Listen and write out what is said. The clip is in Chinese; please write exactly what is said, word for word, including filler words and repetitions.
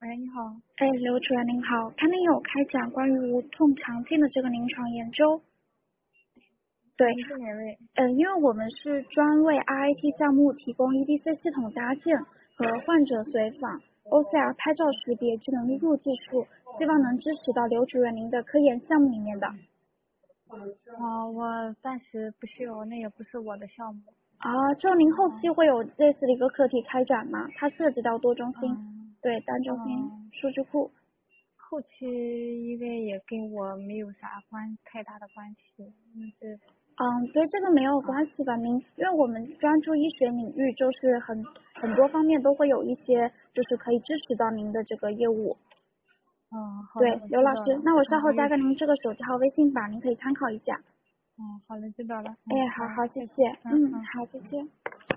喂，你好。 哎，刘主任您好，看您有开展关于无痛肠镜的这个临床研究。对， 您是哪位？ 嗯，因为我们是专为 R I T 项目提供 E D C 系统搭建和患者随访、O C R 拍照识别智能录入技术，希望能支持到刘主任您的科研项目里面的。 啊，我暂时不需要，那也不是我的项目。 啊，就您后期会有类似的一个课题开展吗？它涉及到多中心， 嗯对，单中心嗯， 数据库。 后期应该也跟我没有啥关太大的关系。嗯，这嗯，对，这个没有啊， 关系吧？您，因为我们专注医学领域，就是很很多方面都会有一些，就是可以支持到您的这个业务。 嗯，好对， 的，我刘老师， 知道了。 那我稍嗯，有， 后加个您这个手机号、微信吧，您可以参考一下。 嗯，好的，知道了。 哎， 嗯，好， 好好，谢再见。 谢。嗯， 嗯嗯。 好，再见。